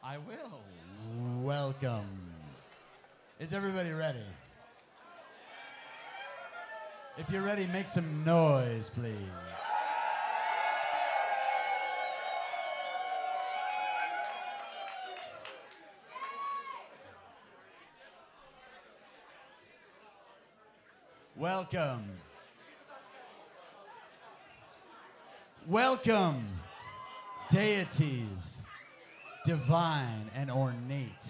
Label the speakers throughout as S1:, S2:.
S1: I will. Welcome. Is everybody ready? If you're ready, make some noise, please. Welcome. Welcome, deities, divine and ornate,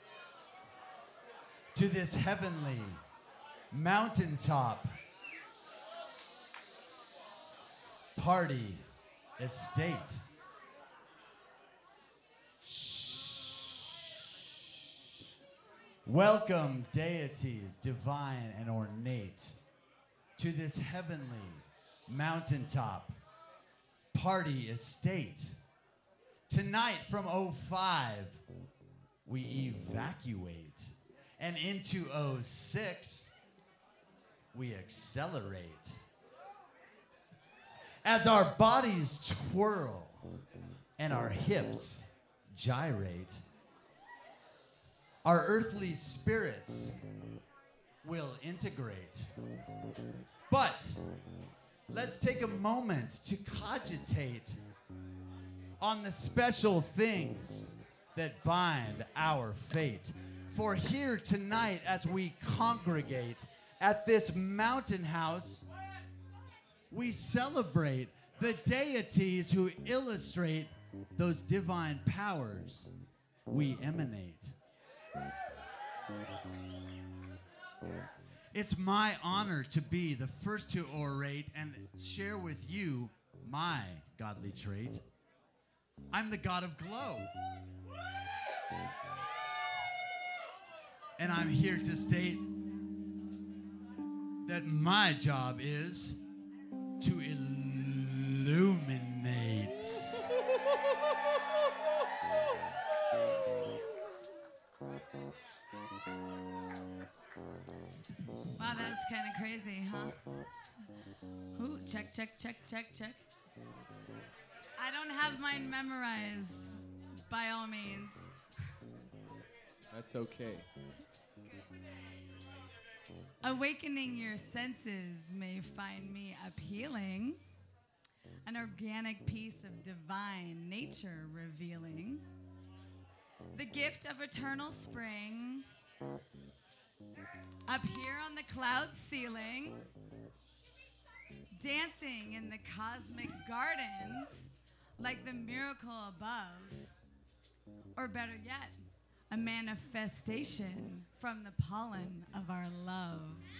S1: to this heavenly mountaintop party estate. Welcome, deities, divine and ornate, to this heavenly mountaintop party estate. Tonight from 05, we evacuate, and into 06, we accelerate. As our bodies twirl and our hips gyrate, our earthly spirits will integrate. But let's take a moment to cogitate on the special things that bind our fate. For here tonight, as we congregate at this mountain house, we celebrate the deities who illustrate those divine powers we emanate. It's my honor to be the first to orate and share with you my godly trait. I'm the god of glow. And I'm here to state that my job is to illuminate.
S2: Wow, that was kind of crazy, huh? Ooh, check. I don't have mine memorized, by all means.
S3: That's okay.
S2: Awakening your senses may find me appealing. An organic piece of divine nature revealing. The gift of eternal spring. Up here on the cloud ceiling. Dancing in the cosmic gardens like the miracle above. Or better yet, a manifestation from the pollen of our love.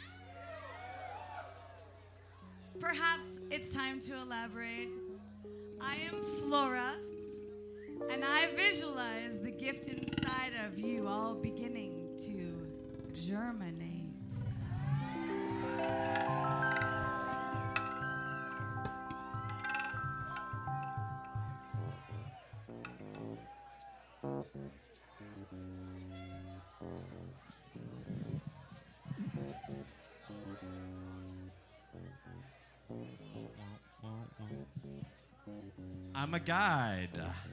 S2: Perhaps it's time to elaborate. I am Flora, and I visualize the gift inside of you all beginning to germinate.
S1: I'm a guide.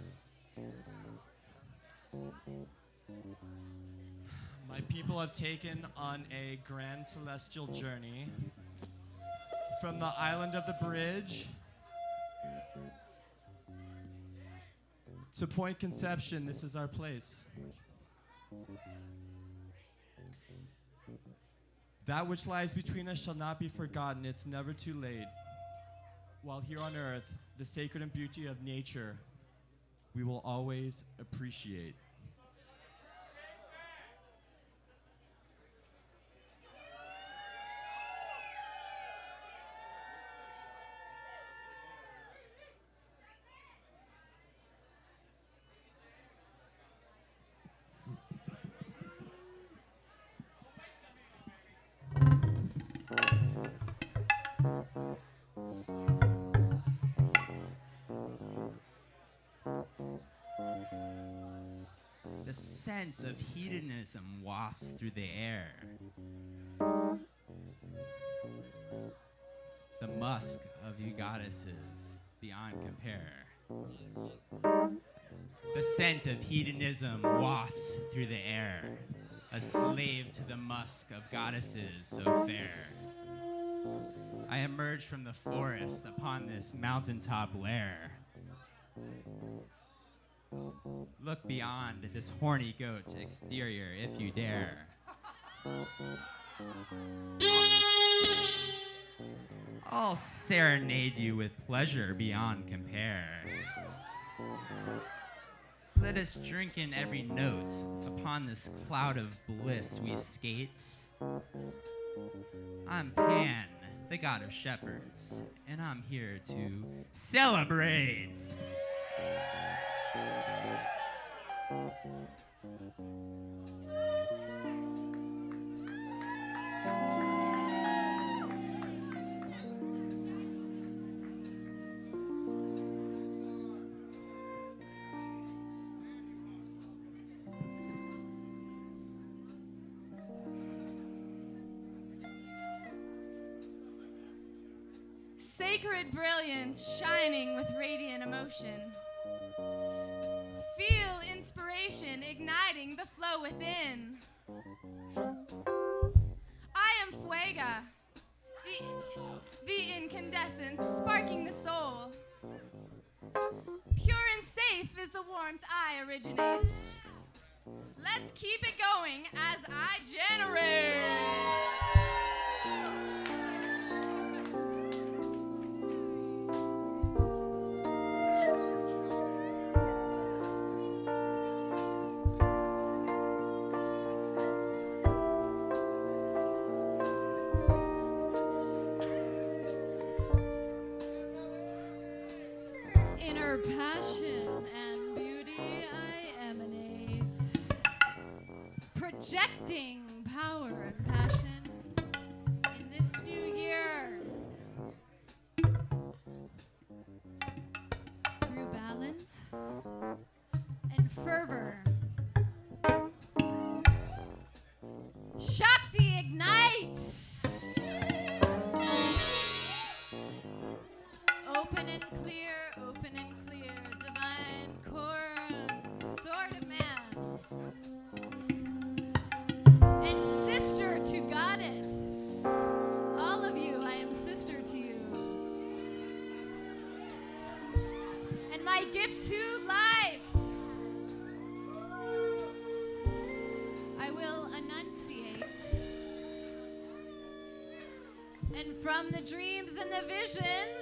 S4: My people have taken on a grand celestial journey from the island of the bridge to Point Conception. This is our place. That which lies between us shall not be forgotten. It's never too late. While here on earth, the sacred and beauty of nature we will always appreciate.
S5: The sense of hedonism wafts through the air. The musk of you goddesses beyond compare. The scent of hedonism wafts through the air, a slave to the musk of goddesses so fair. I emerge from the forest upon this mountaintop lair. Look beyond this horny goat exterior if you dare. I'll serenade you with pleasure beyond compare. Let us drink in every note upon this cloud of bliss we skate. I'm Pan, the god of shepherds, and I'm here to celebrate.
S6: Sacred brilliance shining with radiant emotion. Feel inspiration igniting the flow within. I am Fuega, the incandescence sparking the soul. Pure and safe is the warmth I originate. Let's keep it going as I generate.
S2: Inner passion and beauty I emanate, projecting power and passion in this new year. Through balance and fervor, Shakti ignites. Open and clear, divine core, sword of man. And sister to goddess. All of you, I am sister to you. And my gift to life, I will enunciate. And from the dreams and the visions,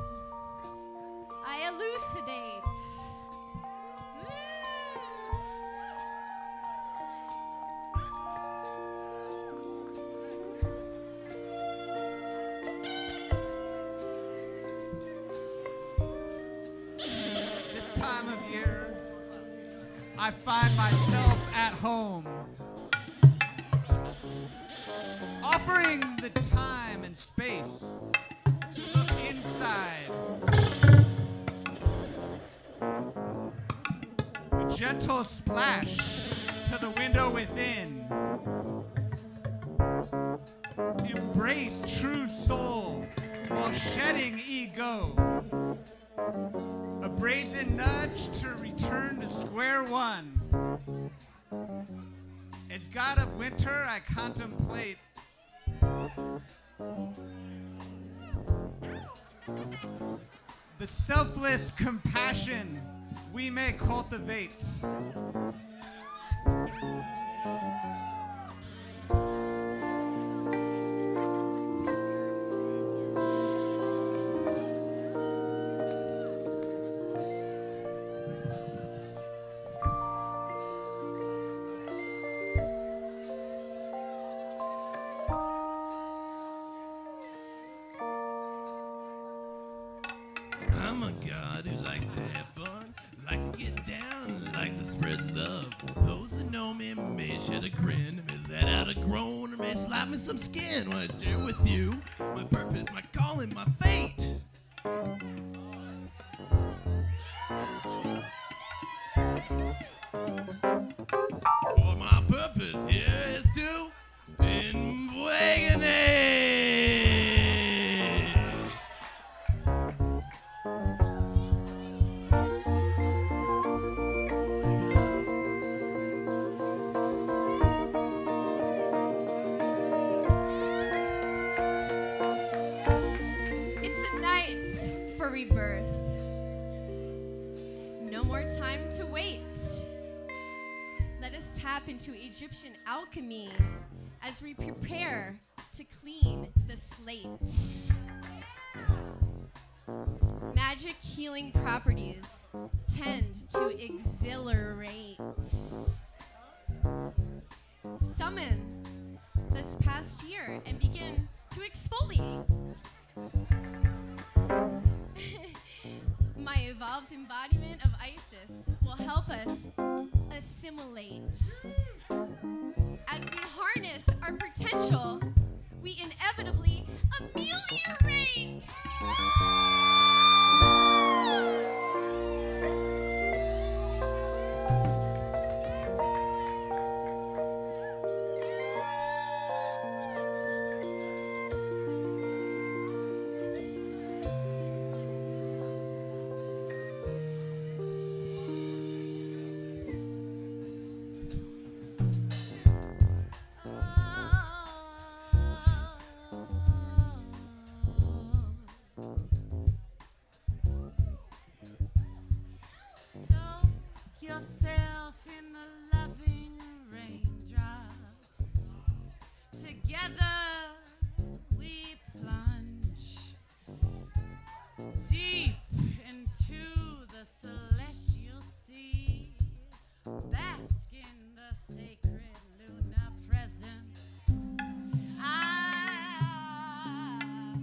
S2: I elucidate.
S1: This time of year, I find myself at home, offering the time and space to look inside. A gentle splash to the window within. Embrace true soul while shedding ego. A brazen nudge to return to square one. As god of winter, I contemplate the selfless compassion we may cultivate.
S7: I'm a god who likes to have fun, likes to get down, likes to spread love. Those that know me may shed a grin, may let out a groan, or may slap me some skin when I share with you my purpose, my calling, my fate. For my purpose here is to enfueganate.
S6: No more time to wait. Let us tap into Egyptian alchemy as we prepare to clean the slate. Magic healing properties tend to exhilarate. Summon this past year and begin to exfoliate. My evolved embodiment of Isis will help us assimilate. As we harness our potential, we inevitably ameliorate.
S2: Yourself in the loving raindrops. Together we plunge deep into the celestial sea. Bask in the sacred lunar presence. I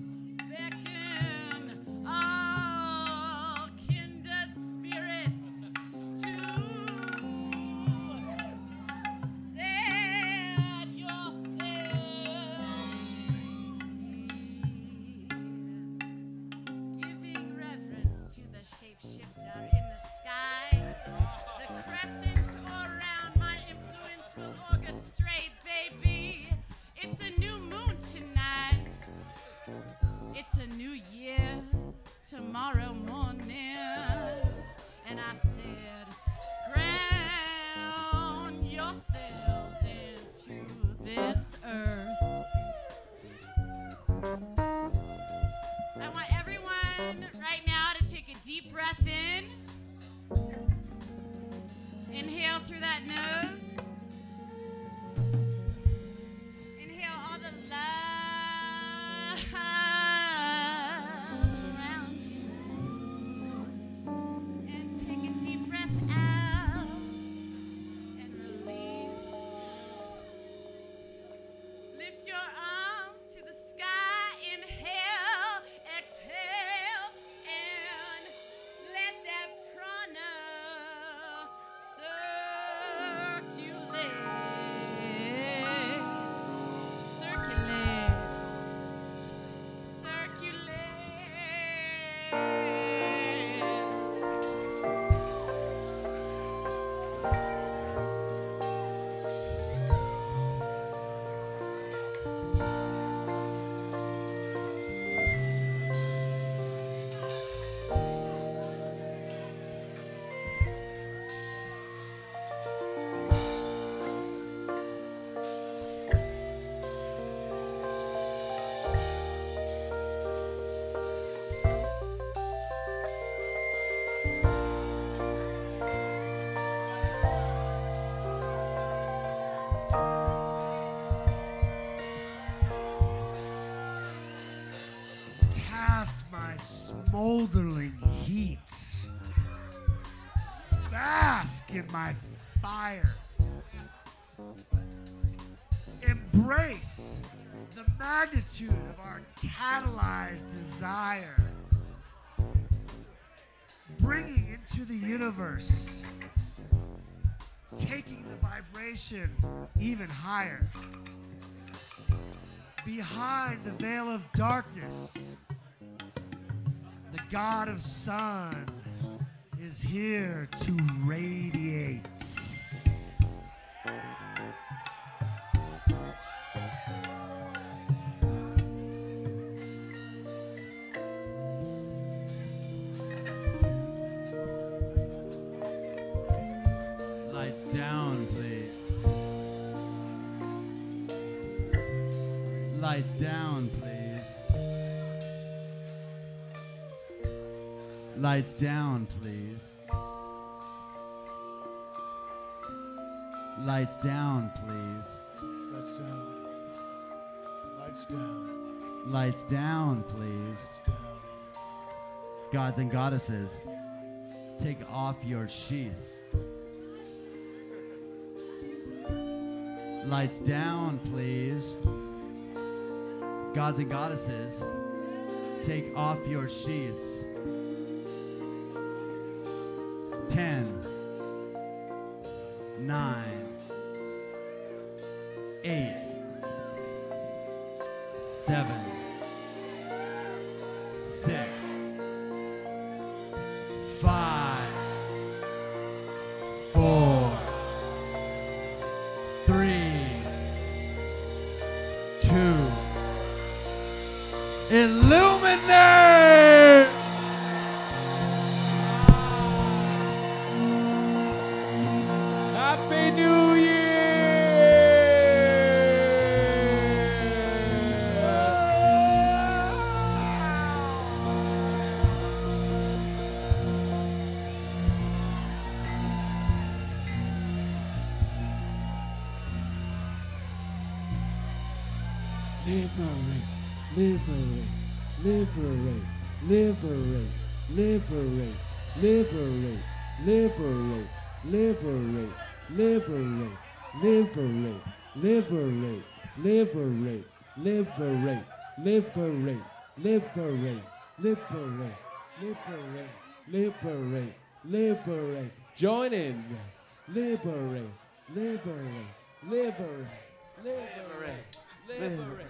S2: beckon all kindred spirits to set yourself free. Giving reverence to the shapeshifter in the sky. The crescent around my influence will orchestrate, baby. It's a new moon tonight. It's a new year tomorrow morning. And I said, ground yourselves into this earth. I want everyone right now to take a deep breath in. Inhale through that nose. Inhale all the love around you. And take a deep breath out and release. Lift your arms to the sky. Inhale, exhale, and let that prana circulate. Circulate.
S1: Tasked my smoldering heat. Bask in my fire. Embrace the magnitude of our catalyzed desire. Bringing into the universe. Taking the vibration even higher. Behind the veil of darkness, the God of sun is here to radiate. Lights down, please. Lights down, please. Lights down, please. Lights down, please.
S8: Lights down. Lights down.
S1: Lights down, please.
S8: Lights down.
S1: Gods and goddesses, take off your sheaths. Lights down, please. Gods and goddesses, take off your sheaths. 10, 9, 8, 7, 6, 5, 4, 3, 2, illuminate!
S3: Happy New Year!
S9: Liberate, liberate, liberate, liberate, liberate, liberate, liberate, liberate, liberate, liberate, liberate, liberate, liberate, liberate, liberate, liberate, liberate, liberate, liberate. Join in. Liberate, liberate, liberate, liberate, liberate.